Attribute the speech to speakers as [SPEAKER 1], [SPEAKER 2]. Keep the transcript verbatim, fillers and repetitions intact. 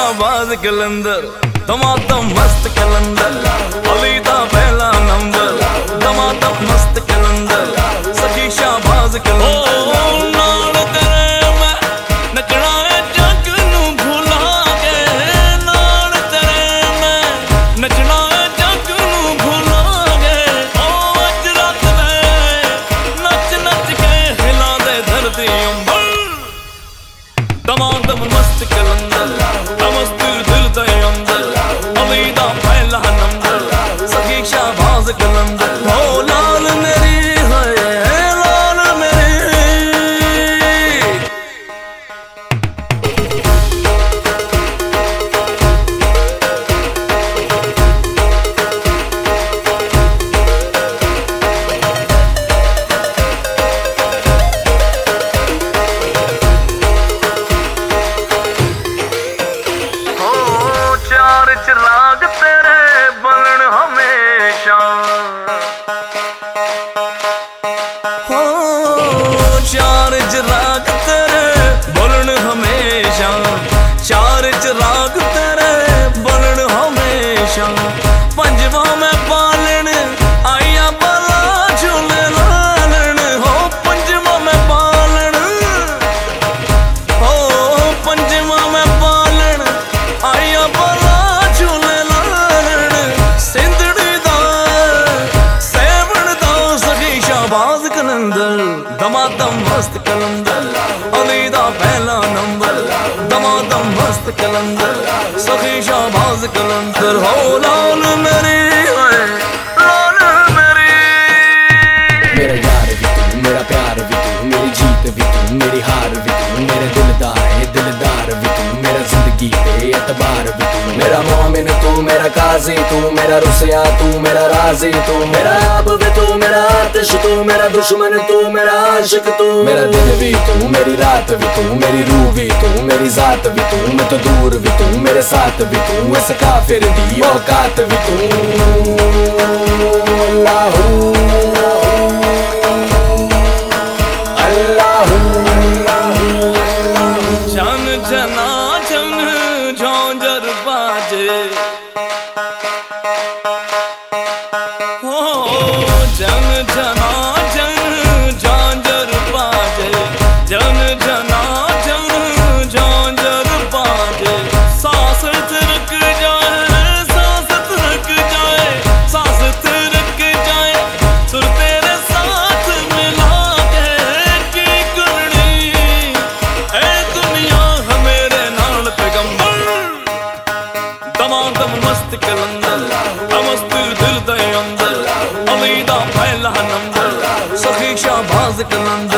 [SPEAKER 1] शाहबाज कलंदर दमादम मस्त कलंदर अली दा पहला नंबर दमादम मस्त कलंदर सखी शाहबाज कलंदर नाल तेरे मैं नचना है जग नू भुला के नाल तेरे मैं नचना है जग नू भुला के ओ अज रात में नच नच के हिला दे धरती अंबर दमादम मस्त कलंदर मस्त दिल दे अंदर अली दा पहला नंबर सखी शाहबाज कलंदर हो लाल मेरी है लाल मेरी चार चिराग तेरे बलन हमेशा हो चार चिराग तेरे बलन हमेशा चार चिराग तेरे बलन हमेशा पंजवा में पालन आया बला झूले लालन हो पंजवा में पालन हो पंजवा में पालन आया बला झूले लालन सिंधड़ी दा सेवन दा सखी शाहबाज कलंदर दमादम मस्त कलंदर अली दा पहला नंबर दमादम मस्त कलंदर सखी शाहबाज कलंदर हो लाल मेरी लाल मेरी
[SPEAKER 2] मेरा यार भी तू मेरा प्यार भी तू मेरी जीत भी तू मेरी हार भी तू मेरे दिलदार है दिलदार भी तू मेरा जिंदगी पे एतबार भी तू मेरा मोमिन तू मेरा काजी तू मेरा रुसिया तू मेरा राजी तू मेरा आप भी तू मेरा आतिश तू मेरा दुश्मन तू मेरा आशिक तू मेरा दिन भी तू मेरी रात भी तू मेरी रूह भी तू मेरी जात भी तू मैं तो दूर भी तू मेरे साथ भी तू इस काफिर दी औकात भी तू अल्लाहू
[SPEAKER 1] जन जना जन झोंझर बाजे हो जन जना जन झोंझर बाजे जन जना जन झोंझर बाजे सांस रुक जाए सांस रुक जाए सांस रुक जाए सुर तेरे साथ मिला के की करनी ए दुनिया मेरे नाल पैगंबर दमादम मस्त कलंदर मस्त दिल दे अंदर अली दा पहला नंबर सखी शाहबाज कलंदर